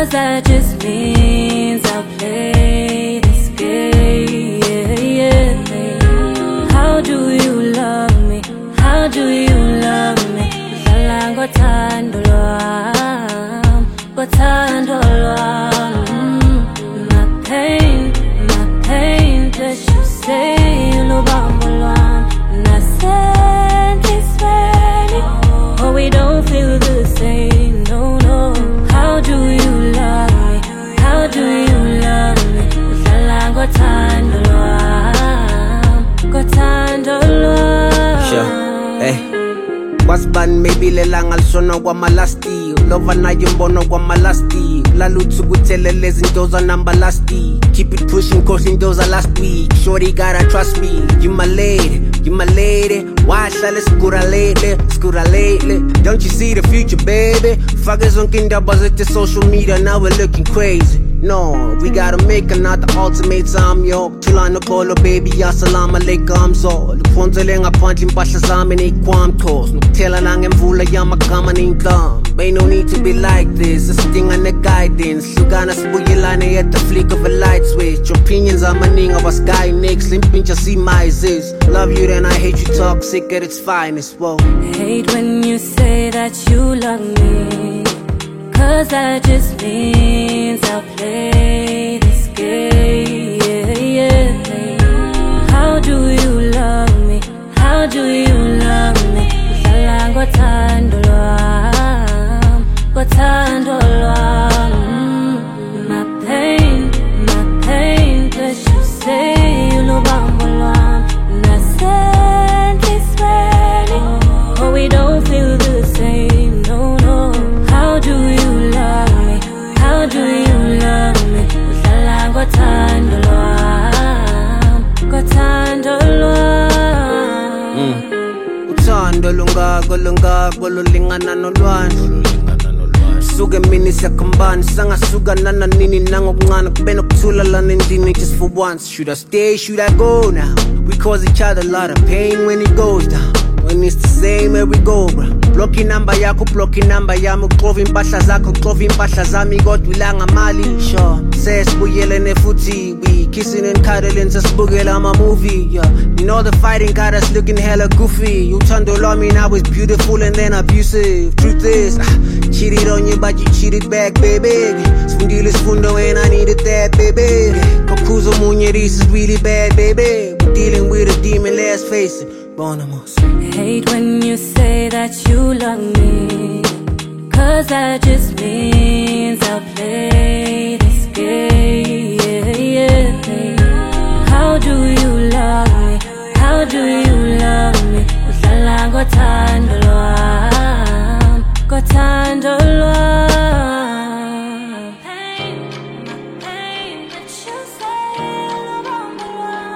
'cause that just means I'll play this game. How do you love me? How do you love me? Uhlala ngothando lwami, ngothando lwami. My pain, just you say lubambo lwami. Nasendisweni, oh we don't feel the same, no. How do you love me? How do you love me? Uhlala ngothando lwami, ngothando lwami. Sure, hey. Wasban maybe lelanga lisona kwamalasti, lova nayo mbono kwamalasti, laluthu kuthelele izinto zanambalasti. Keep it pushing cause into the last week. Shorty gotta trust me, you my lady. Why shall it scura lately? Don't you see the future, baby? Fuckers on kindabas at the social media, now we're looking crazy. No, we gotta make another ultimatum, yo. Tulana kolo baby, assalamu alaikum. So, lukhonzele ngaphandle impahla zami neyikwamthos. Nokutela nangemvula yamagama neyinhlamba. Ain't no need to be like this, isidinga ne-guidance. Hlukana sibuyelane at the flick of a light switch. Opinions amaningi abasky next, limpintsha simizes. Love you then I hate you toxic at its finest, whoa. Hate when you say that you love me, 'cause that just means I'll play this game. How do you love me? How do you love me? Uhlala ngothando lwami, ngothando lwami. My pain, just you say lubambo lwami. Nasendisweni, oh we don't feel the same, no. How do you love me? How do you love me? Uhlala ngothando lwami, ngothando lwami. Uthando lungako lulingana nolwandle. Suke mini siyakhambana, sangasuka nananini nangokuncane kube nokuthula lana endlini just for once. Should I stay, should I go now? We cause each other a lot of pain when it goes down. When it's the same where we go, bro. Block number yakho, block number yami. Uqova impahla zakho, uqova impahla zami. Kodwa ilanga mali, sure. Sesibuyelene futhi, we kissing and cuddling, sesibukela ama-movie, yeah. You know the fighting got us looking hella goofy. Uthando lwami now is beautiful and then abusive. Truth is, cheated on you but you cheated back, baby. Sifundile isifundo and I needed that, baby. Kokhuza omunye, this is really bad, baby. We're dealing with a demon, let's face it. Bonamos. Hate when you say that you love me, 'cause that just means I'll play this game. How do you love me? How do you love me? Uhlala ngothando lwami, ngothando lwami. Pain, but you say lubambo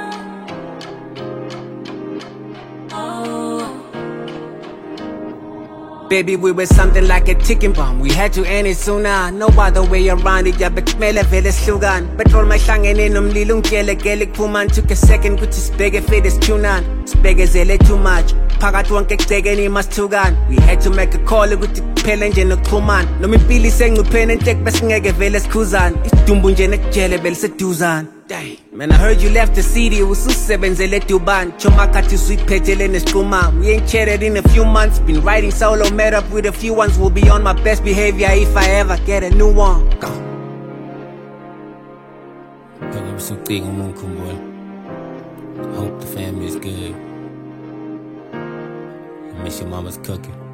lwami. Baby, we were something like a ticking bomb. We had to end it sooner. No other way around it. Yeah, bekumele vele sihlukana. Petrol mayihlangene nomlilo ungigelekele kuphuma. Took a second kuthi sibheke fit isithunana. Sibekezele too much. Phakathi wonke kugcekeni masithukana. We had to make a call ukuthi kuphele nje nokuxhumana. Noma impilo isengcupheni enhleki besingeke vele sikhuzana. Isidumbu nje nekujele beliseduzana. Dang, man, I heard you left the city, ususebenzele Dubai. Choma khathi usuyiphethele nesixhuma. We ain't chatted in a few months. Been writing solo, met up with a few ones. Will be on my best behavior if I ever get a new one. Go. Hope the family is good. I miss your mama's cooking.